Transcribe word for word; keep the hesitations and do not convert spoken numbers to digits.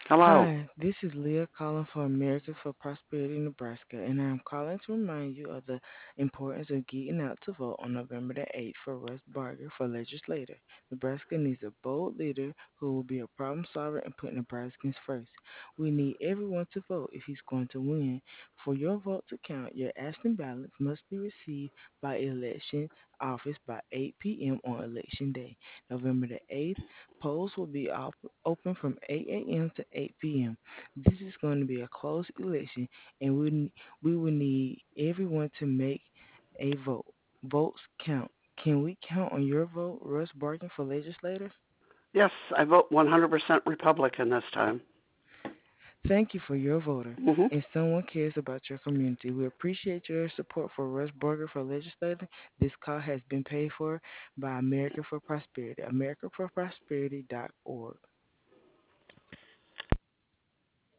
Hello. Hi, this is Leah calling for Americans for Prosperity, Nebraska, and I am calling to remind you of the importance of getting out to vote on November the eighth for Russ Barger for legislator. Nebraska needs a bold leader who will be a problem solver and put Nebraskans first. We need everyone to vote if he's going to win. For your vote to count, your absentee ballots must be received by election office by eight p m on election day, November the eighth. Polls will be op- open from eight a m to eight p m. This is going to be a close election, and we n- we will need everyone to make a vote. Votes count. Can we count on your vote, Russ Barkin, for legislator? Yes, I vote one hundred percent Republican this time. Thank you for your voter, Hmm. and someone cares about your community. We appreciate your support for Russ Barger for legislator. This call has been paid for by America for Prosperity, america for prosperity dot org.